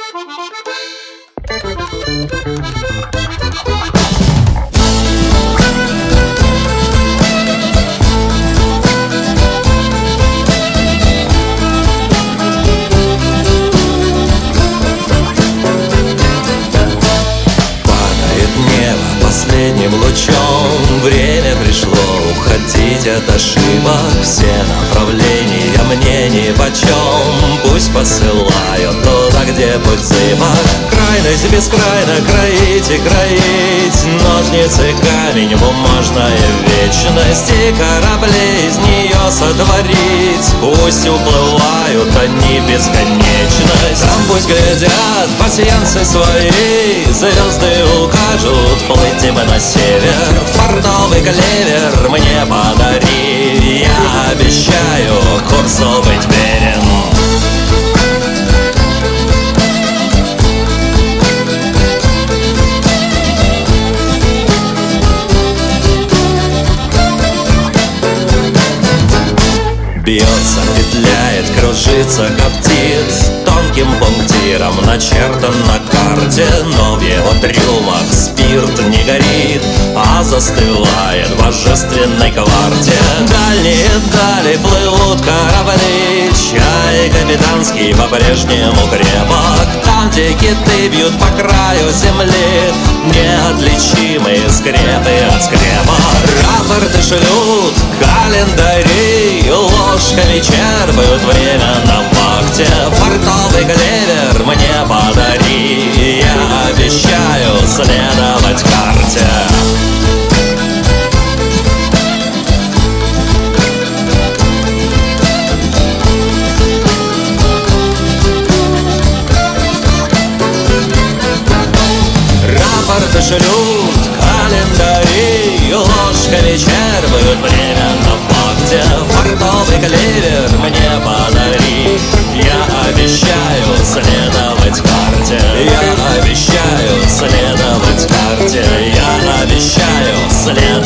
Последним лучом время пришло уходить от ошибок. Все направления мне нипочем. Пусть посылают туда, где путь зыбок. Крайность бескрайно кроить и кроить. Ножницы, камень, бумажная вечность. И корабли из нее сотворить. Пусть уплывают они в бесконечность. Там пусть глядят пасьянсы свои. Звезды укажут плыть им на север. Фартовый клевер мне подари. Я обещаю курсу быть верен. Бьется, петляет, кружится, коптит. Тонким пунктиром начертан на карте. Но в его трюмах спирт не горит, а застывает в божественной кварте. Дальние дали плывут корабли. Чай капитанский по-прежнему крепок. Там, где киты бьют по краю земли, неотличимые скрепы от скрепа. Рапорты шлют, календари ложками черпают время на вахте. Фартовый клевер мне подари. Я обещаю следовать карте. Рапорты шлют, календари ложками черпают время на вахте. Фартовый клевер мне подари. Я обещаю следовать карте. Я обещаю следовать карте. Я обещаю следовать